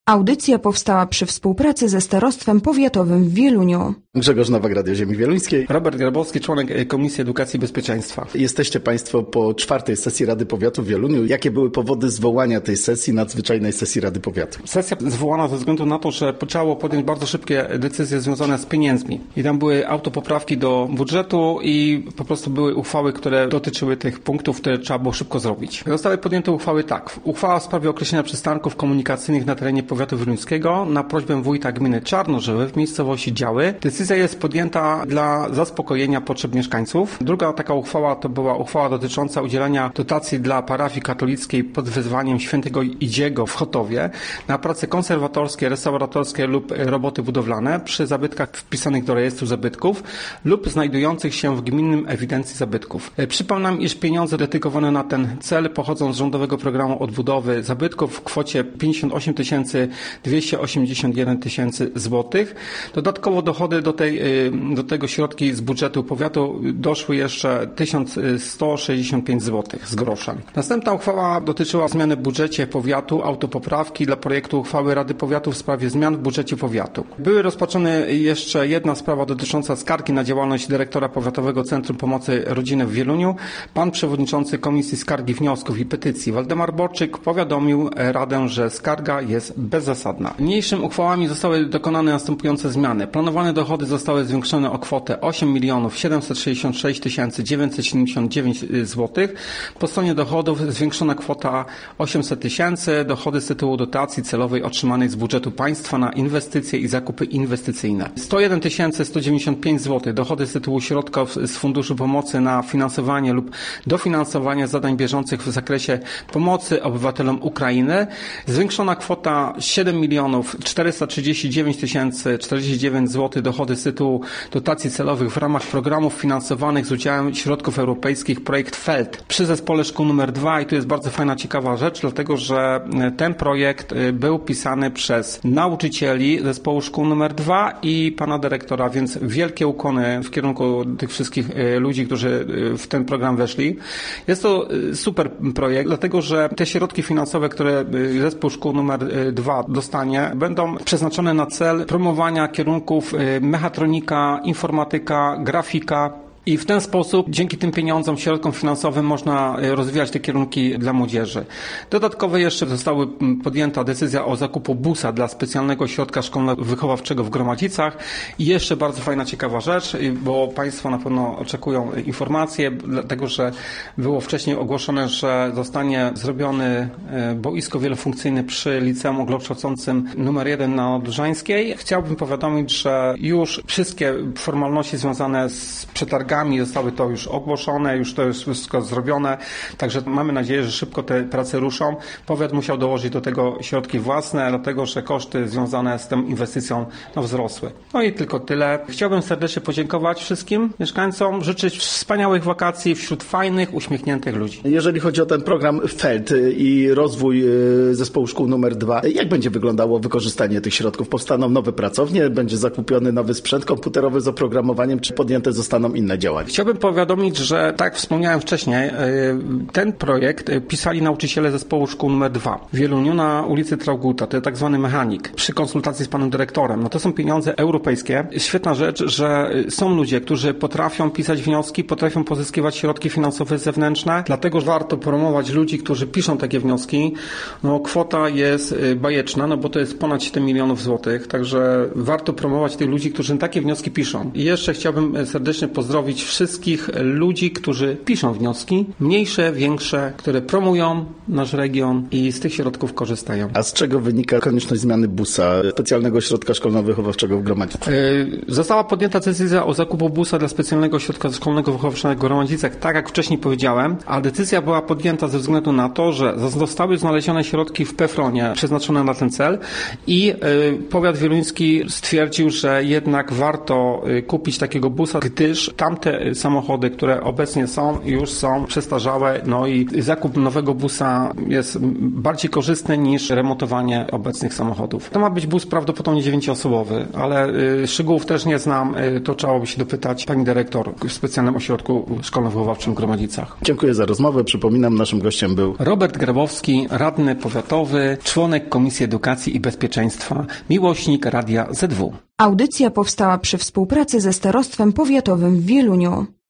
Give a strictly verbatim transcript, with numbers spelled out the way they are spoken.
Audycja powstała przy współpracy ze Starostwem Powiatowym w Wieluniu. Grzegorz Nowak, Radio Ziemi Wieluńskiej. Robert Grabowski, członek Komisji Edukacji i Bezpieczeństwa. Jesteście Państwo po czwartej sesji Rady Powiatu w Wieluniu. Jakie były powody zwołania tej sesji, nadzwyczajnej sesji Rady Powiatu? Sesja zwołana ze względu na to, że trzeba podjąć bardzo szybkie decyzje związane z pieniędzmi. I tam były autopoprawki do budżetu i po prostu były uchwały, które dotyczyły tych punktów, które trzeba było szybko zrobić. Zostały podjęte uchwały tak. Uchwała w sprawie określenia przystanków komunikacyjnych na terenie powiatu wieluńskiego na prośbę wójta gminy Czarnożyły w miejscowości Działy. Decyzja jest podjęta dla zaspokojenia potrzeb mieszkańców. Druga taka uchwała to była uchwała dotycząca udzielania dotacji dla parafii katolickiej pod wezwaniem świętego Idziego w Chotowie na prace konserwatorskie, restauratorskie lub roboty budowlane przy zabytkach wpisanych do rejestru zabytków lub znajdujących się w gminnym ewidencji zabytków. Przypominam, iż pieniądze dedykowane na ten cel pochodzą z Rządowego Programu Odbudowy Zabytków w kwocie pięćdziesiąt osiem tysięcy dwieście osiemdziesiąt jeden tysięcy złotych. Dodatkowo dochody do, tej, do tego środki z budżetu powiatu doszły jeszcze tysiąc sto sześćdziesiąt pięć złotych z groszem. Następna uchwała dotyczyła zmiany w budżecie powiatu, autopoprawki dla projektu uchwały Rady Powiatu w sprawie zmian w budżecie powiatu. Były rozpatrzone jeszcze jedna sprawa dotycząca skargi na działalność dyrektora Powiatowego Centrum Pomocy Rodziny w Wieluniu. Pan przewodniczący Komisji Skargi, Wniosków i Petycji Waldemar Borczyk powiadomił Radę, że skarga jest bezzasadna. Niniejszym uchwałami zostały dokonane następujące zmiany. Planowane dochody zostały zwiększone o kwotę osiem milionów siedemset sześćdziesiąt sześć tysięcy dziewięćset siedemdziesiąt dziewięć złotych. Po stronie dochodów zwiększona kwota osiemset tysięcy, dochody z tytułu dotacji celowej otrzymanej z budżetu państwa na inwestycje i zakupy inwestycyjne. sto jeden tysięcy sto dziewięćdziesiąt pięć złotych, dochody z tytułu środków z Funduszu Pomocy na finansowanie lub dofinansowanie zadań bieżących w zakresie pomocy obywatelom Ukrainy. Zwiększona kwota siedem milionów czterysta trzydzieści dziewięć tysięcy czterdzieści dziewięć złotych, dochody z tytułu dotacji celowych w ramach programów finansowanych z udziałem środków europejskich projekt FELT przy zespole szkół numer dwa i tu jest bardzo fajna, ciekawa rzecz, dlatego że ten projekt był pisany przez nauczycieli zespołu szkół numer dwa i pana dyrektora, więc wielkie ukłony w kierunku tych wszystkich ludzi, którzy w ten program weszli. Jest to super projekt, dlatego że te środki finansowe, które zespół szkół numer dwa dostanie, będą przeznaczone na cel promowania kierunków mechatronika, informatyka, grafika. I w ten sposób, dzięki tym pieniądzom, środkom finansowym można rozwijać te kierunki dla młodzieży. Dodatkowo jeszcze została podjęta decyzja o zakupu busa dla specjalnego ośrodka szkolno-wychowawczego w Gromadzicach. I jeszcze bardzo fajna, ciekawa rzecz, bo Państwo na pewno oczekują informacje, dlatego że było wcześniej ogłoszone, że zostanie zrobiony boisko wielofunkcyjne przy Liceum Ogólnokształcącym numer jeden na Odrzańskiej. Chciałbym powiadomić, że już wszystkie formalności związane z przetargami zostały to już ogłoszone, już to jest wszystko zrobione, także mamy nadzieję, że szybko te prace ruszą. Powiat musiał dołożyć do tego środki własne, dlatego że koszty związane z tą inwestycją no, wzrosły. No i tylko tyle. Chciałbym serdecznie podziękować wszystkim mieszkańcom, życzyć wspaniałych wakacji wśród fajnych, uśmiechniętych ludzi. Jeżeli chodzi o ten program FELT i rozwój zespołu szkół numer dwa, jak będzie wyglądało wykorzystanie tych środków? Powstaną nowe pracownie, będzie zakupiony nowy sprzęt komputerowy z oprogramowaniem, czy podjęte zostaną inne działania? Chciałbym powiadomić, że tak jak wspomniałem wcześniej, ten projekt pisali nauczyciele zespołu szkół numer dwa w Wieluniu na ulicy Trauguta, to jest tak zwany mechanik, przy konsultacji z panem dyrektorem. No to są pieniądze europejskie. Świetna rzecz, że są ludzie, którzy potrafią pisać wnioski, potrafią pozyskiwać środki finansowe zewnętrzne, dlatego warto promować ludzi, którzy piszą takie wnioski. No kwota jest bajeczna, no bo to jest ponad siedem milionów złotych, także warto promować tych ludzi, którzy takie wnioski piszą. I jeszcze chciałbym serdecznie pozdrowić wszystkich ludzi, którzy piszą wnioski, mniejsze, większe, które promują nasz region i z tych środków korzystają. A z czego wynika konieczność zmiany busa, specjalnego ośrodka szkolno-wychowawczego w Gromadzicach? Yy, została podjęta decyzja o zakupu busa dla specjalnego ośrodka szkolno-wychowawczego w Gromadzicach, tak jak wcześniej powiedziałem, a decyzja była podjęta ze względu na to, że zostały znalezione środki w PEFRONie przeznaczone na ten cel i yy, powiat wieluński stwierdził, że jednak warto yy, kupić takiego busa, gdyż tam tamte samochody, które obecnie są, już są przestarzałe, no i zakup nowego busa jest bardziej korzystny niż remontowanie obecnych samochodów. To ma być bus prawdopodobnie dziewięcioosobowy, ale y, szczegółów też nie znam, y, to trzeba by się dopytać pani dyrektor w specjalnym ośrodku szkolno-wychowawczym w Gromadzicach. Dziękuję za rozmowę. Przypominam, naszym gościem był Robert Grabowski, radny powiatowy, członek Komisji Edukacji i Bezpieczeństwa, miłośnik Radia Z W. Audycja powstała przy współpracy ze Starostwem Powiatowym w Wieluniu.